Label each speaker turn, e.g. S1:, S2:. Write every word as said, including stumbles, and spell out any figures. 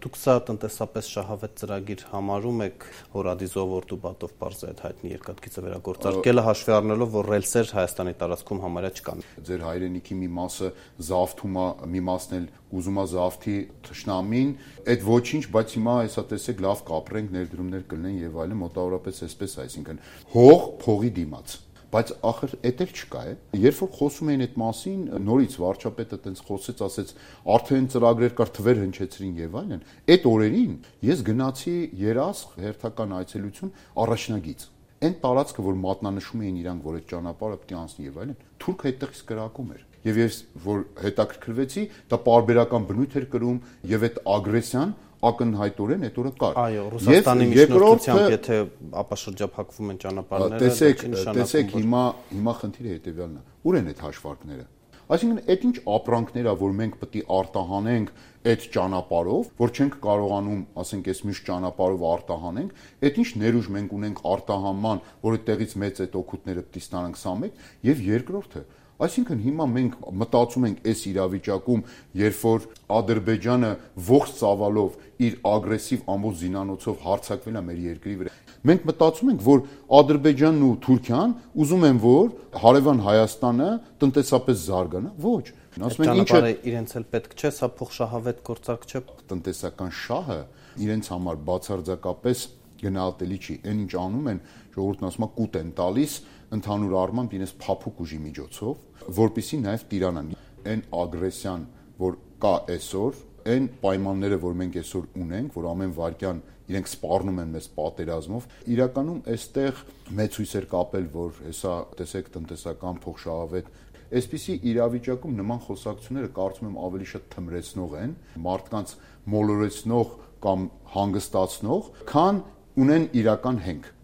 S1: Դուք սա տնտեսապես շահավետ ծրագիր համարում եք, որ Ադիզով ու Բատով պարզը այդ հայտնի երկաթգիծը վերագործարկելը հաշվի առնելով, որ ռելսեր Հայաստանի տարածքում համարյա չկան։
S2: Ձեր հայրենիքի մի մասը զավթում է, մի մասն էլ ուզում է զավթի թշնամին, այդ ոչինչ, բայց հիմա հեսա տեսեք լավ կապրենք, ներդրումներ կլինեն եւ այլն, մոտավորապես այսպես, այսինքն հող փողի դիմաց։ Բայց ախր էդ էլ չկա է։ Երբ որ խոսում էին այդ մասին, նորից վարչապետը տենց խոսեց, ասեց, արդեն ծրագրեր կար, թվեր հնչեցրին եւ այլն։ Այդ օրերին ես գնացի Երասխ հերթական այցելություն առաջնագիծ։ Այն տարածքը, որ մատնանշում էին իրանք, որ այդ ճանապարհը պետք է անցնի եւ այլն, թուրքը այդտեղից կրակում էր։ Եվ ես որ հետաքրքրվեցի, դա պարբերական բնույթ էր կրում եւ այդ ագրեսիան ակնհայտորեն այդ օրը կար։
S1: Այո, Ռուսաստանի միջնորդությամբ, եթե ապաշրջափակվում են ճանապարհները,
S2: տեսեք, տեսեք հիմա հիմա խնդիրը հետեւյալն է։ Ուր են այդ հաշվարկները։ Այսինքն, այդ ինչ ապրանքներ ա, որ մենք պետք է արտահանենք այդ ճանապարհով, որ չենք կարողանում, ասենք, այս մյուս ճանապարհով արտահանենք, այդ ինչ ներուժ մենք ունենք արտահանման, որ այդտեղից մեծ այդ օգուտները պետք է ստանանք, սա մեկ, եւ երկրորդը Այսինքն հիմա մենք մտածում ենք այս իրավիճակում, երբ որ Ադրբեջանը ողջ ծավալով իր ագրեսիվ ամբողջ զինանոցով հարձակվել է մեր երկրի վրա։ Մենք մտածում ենք, որ Ադրբեջանն ու Թուրքիան ուզում են, որ հարևան Հայաստանը տնտեսապես զարգանա։ Ոչ։
S1: Ասում են ինչը իրենց էլ պետք չէ, սա փոխշահավետ գործարք չէ։
S2: Տնտեսական շահը իրենց համար բացարձակապես գնահատելի չի։ Այն ինչ անում են, ժողովուրդն ասում է կուտ են տալիս ընդհանուր առմամբ իրենց փափուկ ուժի միջոցով, որպեսզի նաև տիրանան այն ագրեսիան, որ կա այսօր, այն պայմանները, որ մենք այսօր ունենք, որ ամեն վարքյան իրենք սպառնում են մեզ պատերազմով, իրականում այստեղ մեծ հույս էր կապել, որ հեսա տեսեք տնտեսական փոխշահավետ Այսպիսի իրավիճակում նման խոսակցությունները կարծում եմ ավելի շատ թմրեցնող են, մարդկանց մոլորեցնող կամ հանգստացնող, քան ունեն իրական հենք։